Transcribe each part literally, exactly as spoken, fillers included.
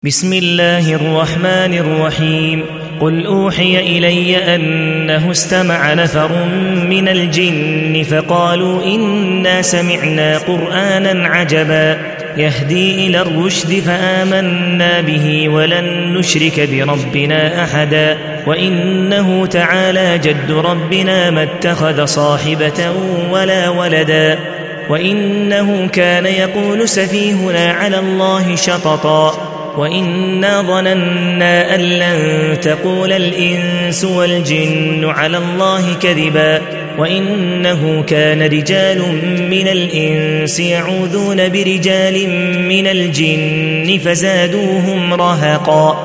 بسم الله الرحمن الرحيم قل أوحي إلي أنه استمع نفر من الجن فقالوا إنا سمعنا قرآنا عجبا يهدي إلى الرشد فآمنا به ولن نشرك بربنا أحدا وإنه تعالى جد ربنا ما اتخذ صاحبة ولا ولدا وإنه كان يقول سفيهنا على الله شططا وإنا ظننا أن لن تقول الإنس والجن على الله كذبا وإنه كان رجال من الإنس يعوذون برجال من الجن فزادوهم رهقا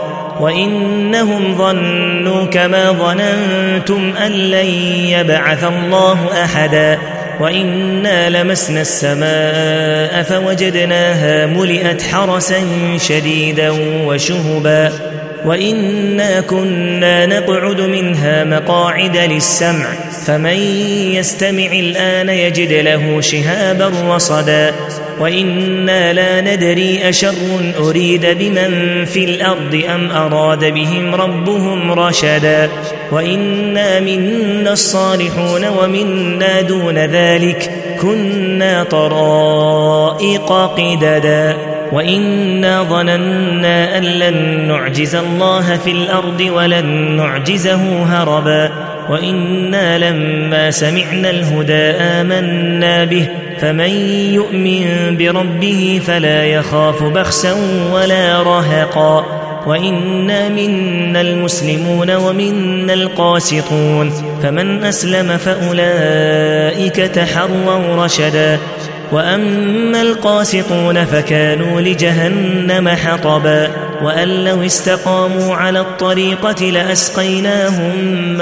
وإنهم ظنوا كما ظننتم أن لن يبعث الله أحدا وإنا لمسنا السماء فوجدناها ملئت حرسا شديدا وشهبا وإنا كنا نقعد منها مقاعد للسمع فمن يستمع الآن يجد له شهابا رصدا وإنا لا ندري أشر أريد بمن في الأرض أم أراد بهم ربهم رشدا وإنا منا الصالحون ومنا دون ذلك كنا طرائق قددا وإنا ظننا أن لن نعجز الله في الأرض ولن نعجزه هربا وإنا لما سمعنا الهدى آمنا به فمن يؤمن بربه فلا يخاف بخسا ولا رهقا وإنا منا المسلمون ومنا القاسطون فمن أسلم فأولئك تحروا رشدا وأما القاسطون فكانوا لجهنم حطبا وأن لو استقاموا على الطريقة لأسقيناهم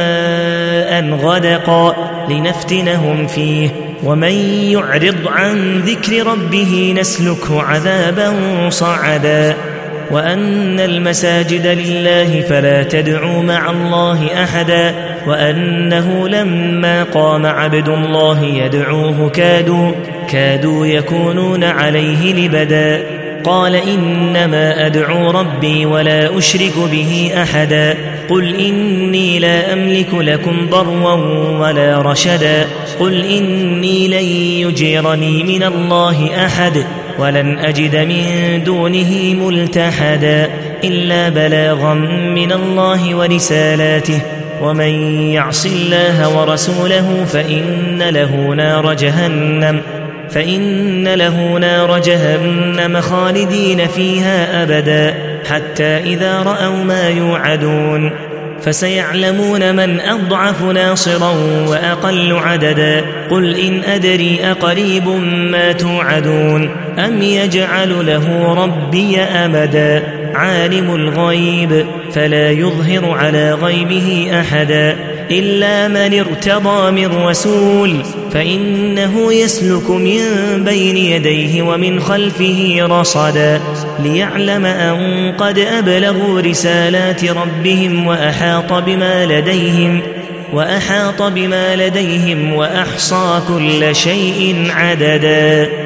ماء غدقا لنفتنهم فيه ومن يعرض عن ذكر ربه نسلكه عذابا صعدا وأن المساجد لله فلا تدعوا مع الله أحدا وأنه لما قام عبد الله يدعوه كادوا كادوا يكونون عليه لبدا قال إنما أدعو ربي ولا أشرك به أحدا قل إني لا أملك لكم ضرا ولا رشدا قل إني لن يجيرني من الله أحد ولن أجد من دونه ملتحدا إلا بلاغا من الله ورسالاته ومن يعص الله ورسوله فإن له نار جهنم فإن له نار جهنم خالدين فيها أبدا حتى إذا رأوا ما يوعدون فسيعلمون من أضعف ناصرا وأقل عددا قل إن أدري أقريب ما توعدون أم يجعل له ربي أمدا عالم الغيب فلا يظهر على غيبه أحدا إلا من ارتضى من رسول فإنه يسلك من بين يديه ومن خلفه رصدا ليعلم أن قد أبلغوا رسالات ربهم وأحاط بما لديهم وأحاط بما لديهم وأحصى كل شيء عددا.